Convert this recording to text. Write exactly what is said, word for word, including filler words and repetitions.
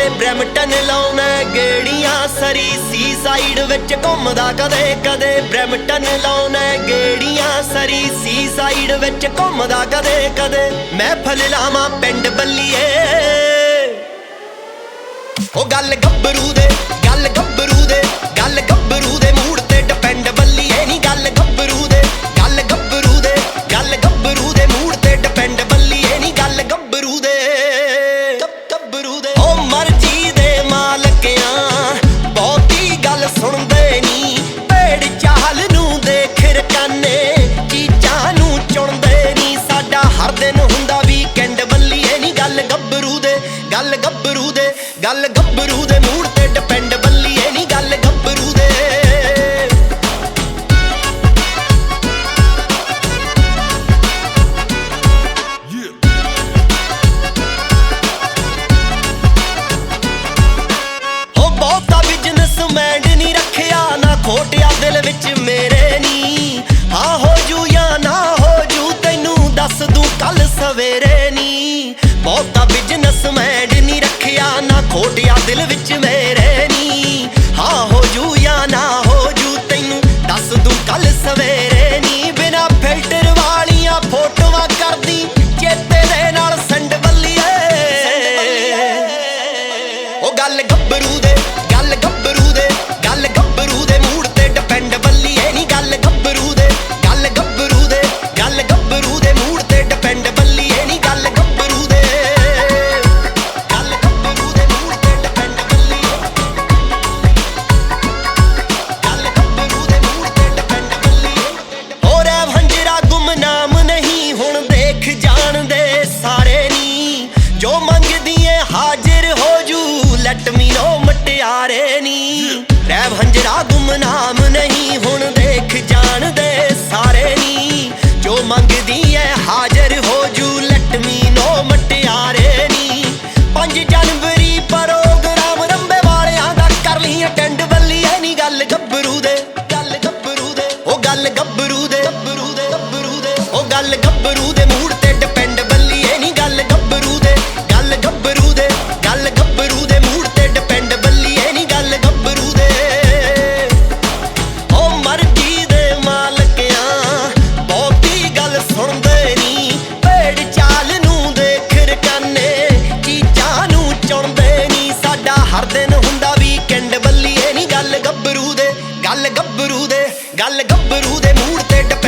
Brampton लाउना गेड़ियां सरी सी side which घुमदा कदे कदे ब्रैम्पटन लाउना गेड़ियां सरी सी साइड विच घुमदा कदे कदे महफल लावां पिंड बल्लीए ओ गल गब्बरू दे गल गब्बरू दे गल गब्बरू दे मूड ते डिपेंड बल्लीए नी गल गब्बरू दे गल गब्बरू दे गल गब्बरू दे मूड ते डिपेंड बल्लीए नी गल गब्बरू दे गब्बरू दे ओ मर्जी दे मालकियां बहुती गल सुनदे नी भेड़ चाल नू देख रकाने चीजां नू चुनदे नी साडा हर दिन हुंदा वीकेंड बल्लीए नी गल गब्बरू दे गल गब्बरू दे गल गब्बरू दे मूड ते डिपेंड बल्लीए नी गल गब्बरू दे खोटिया दिल विच मेरे नी हाँ हो जू या ना हो जू तैनू दस दूं कल सवेरे नी बहुता बिजनस मैंड नी रखिया ना खोटिया दिल विच मेरे नी हाँ हो जू या ना हो जू तैनू दस दूं कल सवेरे नी बिना फिल्टर वालियां फोटोआं करदी चेते दे नाल संड बल्लीए ओ गल गब्बरू दे गल गब्बरू दे गल गब्बरू दे मूड ते डिपेंड बल्लीए नी गल गब्बरू दे गल गब्बरू दे गल गब्बरू दे मूड ते डिपेंड बल्लीए नी गल गब्बरू दे गल गब्बरू दे मूड ते डिपेंड बल्लीए गल गब्बरू दे मूड ते डिपेंड बल्लीए हो रै भंजरा गुमनाम नहीं हुण देख जान दे सारे नी जो मंगदी है हाजिर हो जू लट मी नो मटियारे नी रै भंजरा गुमनाम नहीं हुण देख जान दे सारे नी जो मंगदी है हाजिर हो जू लटमी नो मटियारे नी पंज जनवरी प्रोग्राम रंबे वालियां दा कर ली अटेंड बल्लीए नी गल गब्बरू दे गल गब्बरू दे ओ गल गब्बरू दे गब्बरू दे गब्बरू दे ओ गल गब्बरू दे मूड ते डिपेंड बल्लीए नी गल गब्बरू दे गल गब्बरू दे गल गब्बरू दे मूड ते डिपेंड बल्लीए नी गल गब्बरू दे ओ मर्जी दे मालकियां बहुती गल सुनदे नी भेड़ चाल नू देख रकाने चीजां नू चुनदे नी साडा हर दिन हुंदा वीकेंड बल्लीए नी गल गब्बरू दे गल गब्बरू दे गल गब्बरू दे मूड ते